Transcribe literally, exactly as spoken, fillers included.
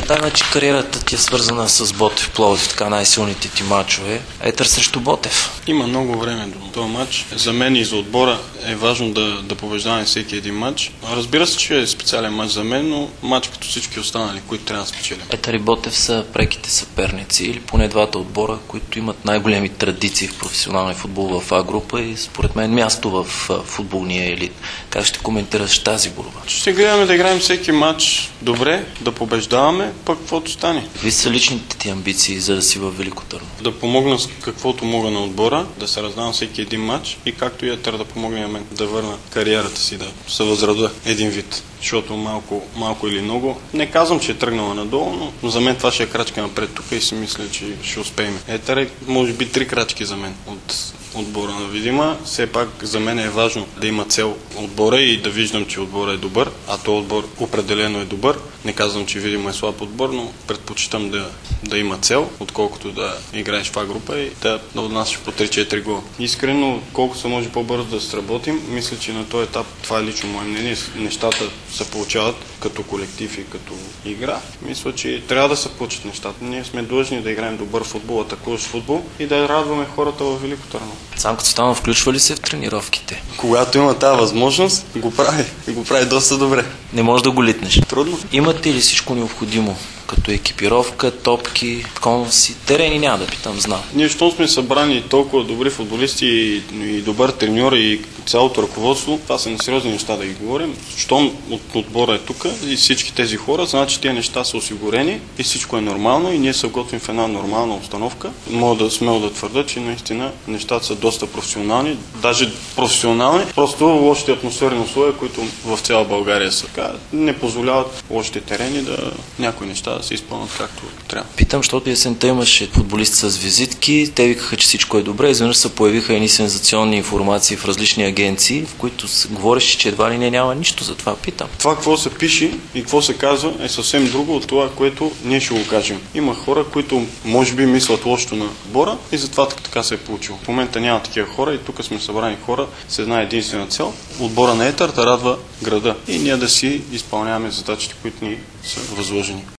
Ета, значи кариерата ти е свързана с Ботев Пловдив, така най-силните ти мачове. Етър срещу Ботев. Има много време до този матч. За мен и за отбора е важно да, да побеждаваме всеки един матч. Разбира се, че е специален матч за мен, но матч като всички останали, които трябва да спечелим. Етър и Ботев са преките съперници или поне двата отбора, които имат най-големи традиции в професионалния футбол в А група и според мен място в футболния елит. Как ще коментираш тази борба? Ще гледаме да играем всеки матч добре, да побеждаваме, пък каквото стане. Какви са личните ти амбиции, за да си във Велико Търново? Да помогна с каквото мога на отбора, да се раздавам всеки един матч и както и Етър да помогне на мен да върна кариерата си, да се възрада един вид. Защото малко, малко или много, не казвам, че е тръгнала надолу, но за мен това ще е крачка напред тук и си мисля, че ще успеем. Етър е, може би, три крачки за мен от отбора на Видима. Все пак за мен е важно да има цел отбора и да виждам, че отбора е добър, а то отбор определено е добър. Не казвам, че Видима е слаб отбор, но предпочитам да, да има цел, отколкото да играеш в А група и да, да отнасяш по три-четири гола. Искрено, колко се може по-бързо да сработим, мисля, че на този етап, това е лично мое мнение, нещата се получават като колектив и като игра. Мисля, че трябва да се получат нещата. Ние сме длъжни да играем добър футбол, атакуващ футбол и да радваме хората в Велико Търново. Цанко Цветанов включва ли се в тренировките? Когато има тази възможност, го прави. И го прави доста добре. Не може да го литнеш. Трудно. Имате ли всичко необходимо? Като екипировка, топки, конуси, терени, няма да питам, знам. Ние, щом сме събрани толкова добри футболисти и, и добър треньор и цялото ръководство, това са несериозни неща да ги говорим. Щом от отбора е тук и всички тези хора, значи тези неща са осигурени и всичко е нормално и ние се готвим в една нормална обстановка. Мога да смело да твърда, че наистина нещата са доста професионални, даже професионални, просто лошите атмосферни условия, които в цяла България са така, не позволяват лошите терени да някои неща да се изпълнят както трябва. Питам, защото есента имаше футболисти с визитки, те викаха, че всичко е добре, изведнъж се появиха едни сензационни информации в различни агенции, в които се говореше, че едва ли не няма нищо, за това питам. Това какво се пише и какво се казва е съвсем друго от това, което ние ще го кажем. Има хора, които може би мислят лошото на отбора и затова така се е получило. В момента няма такива хора и тук сме събрани хора с една единствена цел. Отбора на Етър да радва града и ние да си изпълняваме задачите, които ни са възложени.